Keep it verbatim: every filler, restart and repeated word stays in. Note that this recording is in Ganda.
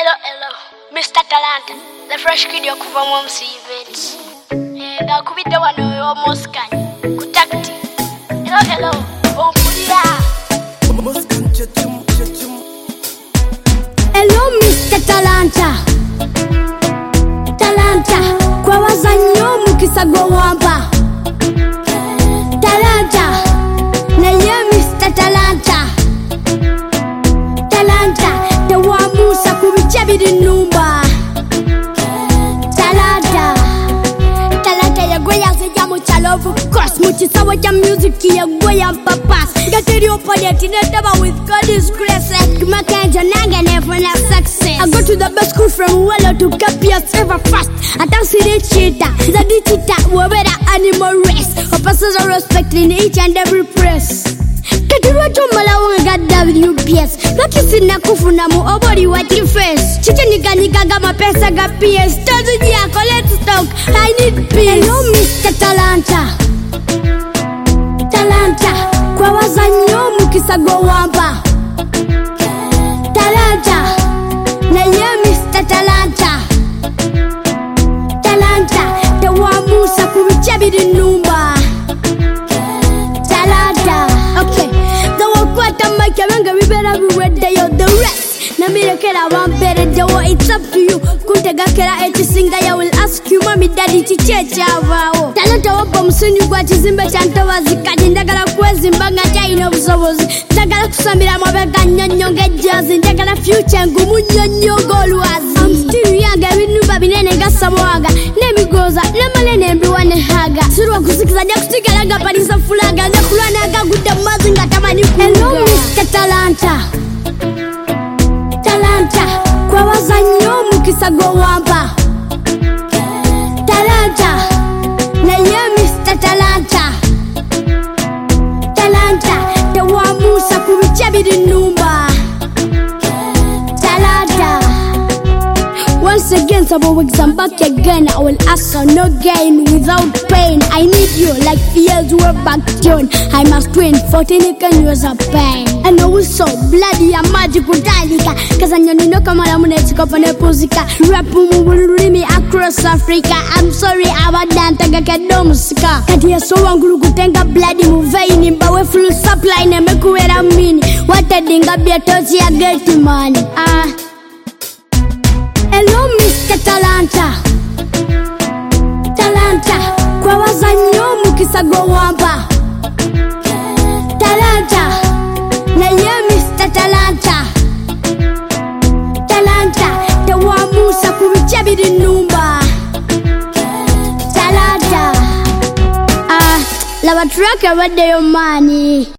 Hello, hello, Mister Talanta, the fresh kid you kuva mu M C events. Eh, ga kubidde wano almost kan. Kutakti. Hello, hello, ompulira. Hello, Mister Talanta. Talanta, kwa wazanyo mukisa go wamba. Talanta, na ye Mister Talanta. Talanta, te wamusa kubicha bidi numba. Talanta, Talanta ya goya se jamu chalovu cross. Muchisawa ya music ya goya papas. Gateri opponent netaba with God's grace. Makanja nanga never na success. I go to the best school from Wallo to Capias ever fast. I don't see the cheetah, the cheetah, whatever animal race. Officers are respecting each and every press. Katiwa chomala wanga W P S. Nakisi na kufuna mu obori wa face. Chiche nika nika gama pesa ga P S. Tozu yako, let's talk, I need peace. Hello Mister Talanta. Talanta, kwa wazanyo mukisa go wamba. Talanta, na ye Mister Talanta. Talanta, te wamusa kubicha bidi numba. Talanta, okay. The wakwata makemanga we better be ready yo the rest. Na mire kera one better jawo, it's up to you. Kuntega kera eti singa ya will ask you mami daddy chichecha avao. Talanta wapa musuni kwa chizimbe chanta wazikaji. Ndagala kwezi mbanga chaino busobozi. Ndagala kusambira mwabeka nyonyonge jazi. Ndagala future ngumu nyonyongo luwazi. I'm still young, ebinuba binene nga samoaga. Nemi goza, nemale nembi wane haga. Surwa kusikiza dia kusigalanga palisa fulaga. Ndekulwana aga guda mazi nga tamani kuga. Hello Mister Talanta. Talanta, kwa wazanyo mukisa go wamba. Talanta, na ye Mister Talanta. Talanta, te wamusa kubicha bidi numba. Talanta. Once again, Sabo Wigs, I'm back again. I will ask for no gain without pain. I need you like fears were back John. I must win, fourteen can use a pain. And I was so bloody and magical dalika. Cause I know no come on a company pusika. Rap me across Africa. I'm sorry, I'm danta gakadomuska. Katia so angulu kutenga bloody muvaini. Bawe full supply na mekuwera mini. What a dinga be a tochi a get money. Ah. Hello Mister Talanta. Talanta, kwa wazanyo mukisa go wamba. Talanta, na ye Mister Talanta. Talanta, te wamusa kubicha bidi numba. Talanta, ah, lava track a radio money.